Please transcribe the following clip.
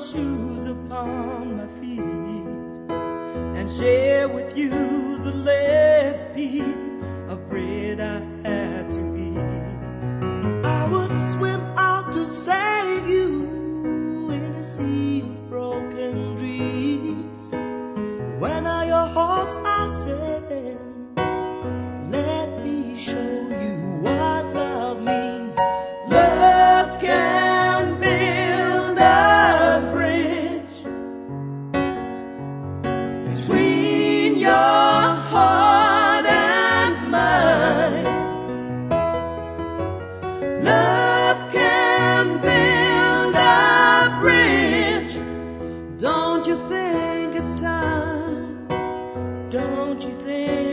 shoes upon my feet and share with you the last piece of bread I had to eat. I would swim out to save you in a sea of broken dreams. When all your hopes are set, let me show you what love means. Love can build a bridge between your heart and mine. Love can build a bridge. Don't you think it's time? Don't you think